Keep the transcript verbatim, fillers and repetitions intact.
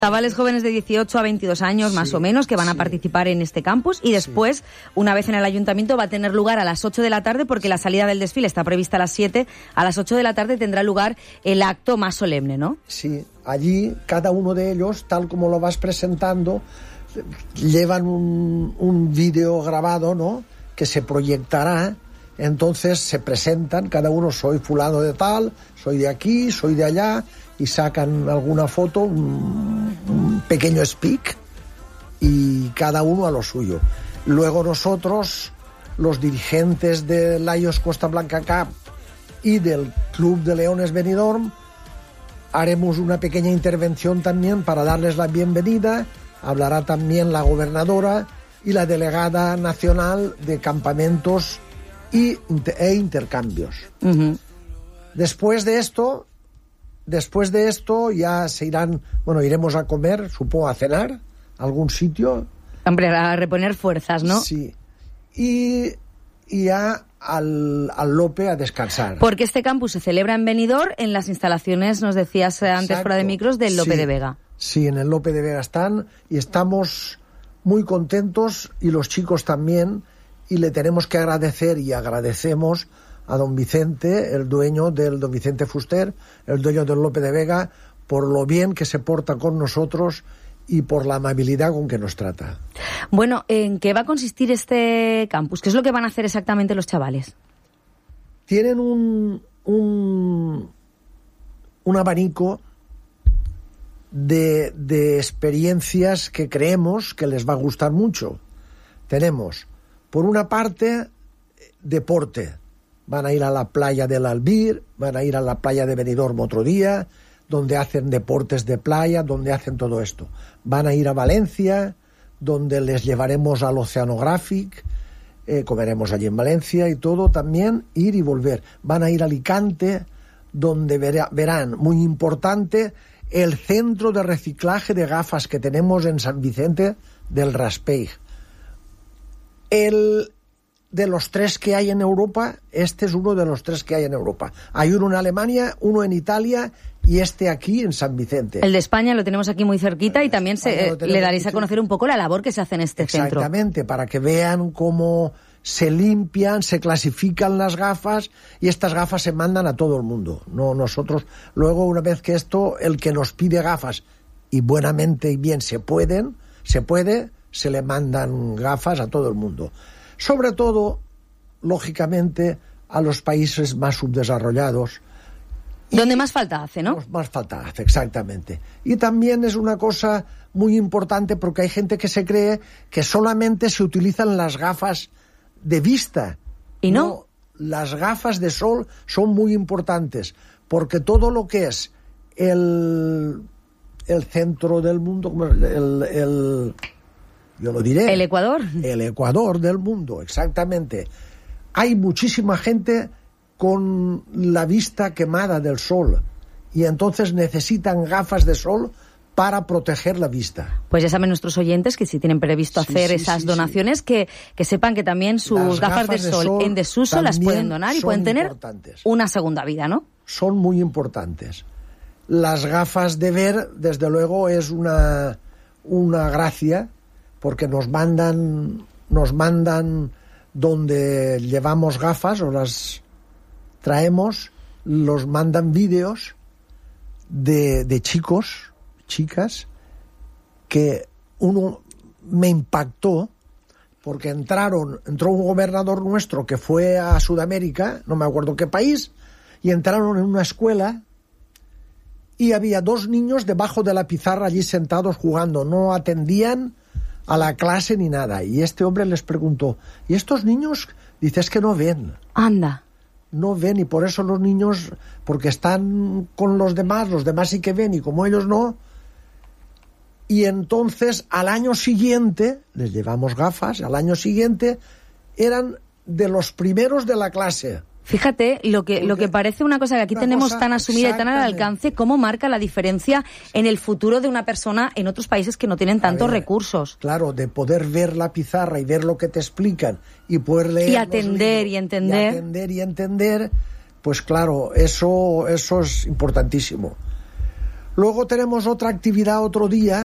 Chavales jóvenes de dieciocho a veintidós años, sí, más o menos, que van sí. a participar en este campus y después, sí. una vez en el ayuntamiento, va a tener lugar a las ocho de la tarde, porque la salida del desfile está prevista a las siete, a las ocho de la tarde tendrá lugar el acto más solemne, ¿no? Sí, allí cada uno de ellos, tal como lo vas presentando, llevan un, un vídeo grabado, ¿no?, que se proyectará. Entonces se presentan, cada uno, soy fulano de tal, soy de aquí, soy de allá, y sacan alguna foto, un, un pequeño speak, y cada uno a lo suyo. Luego nosotros, los dirigentes de Lions Costa Blanca Cup y del Club de Leones Benidorm, haremos una pequeña intervención también para darles la bienvenida. Hablará también la gobernadora y la delegada nacional de campamentos y, e intercambios. Uh-huh. Después de esto, después de esto ya se irán, bueno, iremos a comer, supongo a cenar, a algún sitio. Hombre, a reponer fuerzas, ¿no? Sí. Y, y ya al, al Lope a descansar. Porque este campus se celebra en Benidorm, en las instalaciones, nos decías antes, exacto, fuera de micros, del Lope sí, de Vega. Sí, en el Lope de Vega están, y estamos muy contentos, y los chicos también, y le tenemos que agradecer, y agradecemos a don Vicente, el dueño del don Vicente Fuster, el dueño del Lope de Vega, por lo bien que se porta con nosotros y por la amabilidad con que nos trata. Bueno, ¿en qué va a consistir este campus? ¿Qué es lo que van a hacer exactamente los chavales? Tienen un, un, un abanico de, de experiencias que creemos que les va a gustar mucho. Tenemos, por una parte, deporte. Van a ir a la playa del Albir, van a ir a la playa de Benidorm otro día, donde hacen deportes de playa, donde hacen todo esto. Van a ir a Valencia, donde les llevaremos al Oceanographic, eh, comeremos allí en Valencia y todo, también ir y volver. Van a ir a Alicante, donde verá, verán, muy importante, el centro de reciclaje de gafas que tenemos en San Vicente del Raspeig. El... De los tres que hay en Europa, este es uno de los tres que hay en Europa. Hay uno en Alemania, uno en Italia y este aquí en San Vicente. El de España lo tenemos aquí muy cerquita y también se, eh, le daréis a conocer un poco la labor que se hace en este Exactamente, centro. Exactamente, para que vean cómo se limpian, se clasifican las gafas, y estas gafas se mandan a todo el mundo. No nosotros. Luego, una vez que esto, el que nos pide gafas, y buenamente y bien se pueden, se puede, se le mandan gafas a todo el mundo. Sobre todo, lógicamente, a los países más subdesarrollados. Donde más falta hace, ¿no? Más falta hace, exactamente. Y también es una cosa muy importante, porque hay gente que se cree que solamente se utilizan las gafas de vista. ¿Y no? No, las gafas de sol son muy importantes, porque todo lo que es el, el centro del mundo, el... el yo lo diré. ¿El Ecuador? El Ecuador del mundo, exactamente. Hay muchísima gente con la vista quemada del sol, y entonces necesitan gafas de sol para proteger la vista. Pues ya saben nuestros oyentes que si tienen previsto sí, hacer sí, esas sí, donaciones, sí. Que, que sepan que también sus las gafas, gafas de, de sol, sol en desuso las pueden donar y pueden tener una segunda vida, ¿no? Son muy importantes. Las gafas de ver, desde luego, es una, una gracia, porque nos mandan, nos mandan donde llevamos gafas, o las traemos, los mandan vídeos de, de chicos, chicas, que uno me impactó, porque entraron, entró un gobernador nuestro que fue a Sudamérica, no me acuerdo qué país, y entraron en una escuela, y había dos niños debajo de la pizarra allí sentados jugando, no atendían a la clase ni nada. Y este hombre les preguntó, ¿y estos niños? Dice, es que no ven. Anda. No ven, y por eso los niños, porque están con los demás, los demás sí que ven, y como ellos no. Y entonces, al año siguiente, les llevamos gafas, al año siguiente, eran de los primeros de la clase. Fíjate, lo que, lo que parece una cosa que aquí tenemos cosa, tan asumida y tan al alcance, cómo marca la diferencia en el futuro de una persona en otros países que no tienen tantos ver, recursos. Claro, de poder ver la pizarra y ver lo que te explican y poder leer. Y atender y entender. Y atender y entender, pues claro, eso, eso es importantísimo. Luego tenemos otra actividad otro día